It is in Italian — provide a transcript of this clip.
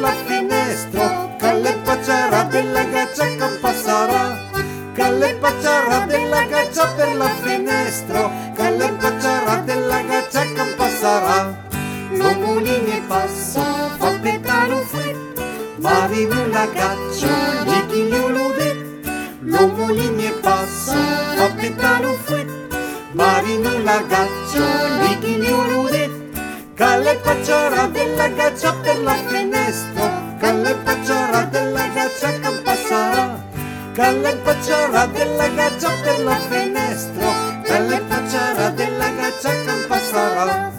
la finestra, calle pacciara della gaccia che passerà. Calle pacciara della gaccia per la finestra, calle pacciara della gaccia che passerà. L'uomo linee passa, fa peccare un fuet, ma arriva la gaccia, di chi glielo detto. L'uomo linee passa, fa peccare un fuet, ma arriva la gaccia, di chi glielo detto. Calle pacciara della gaccia per la finestra, calle pacciara della gaccia che passerà. Calle pacciara della gaccia per la finestra, calle pacciara della gaccia che passerà.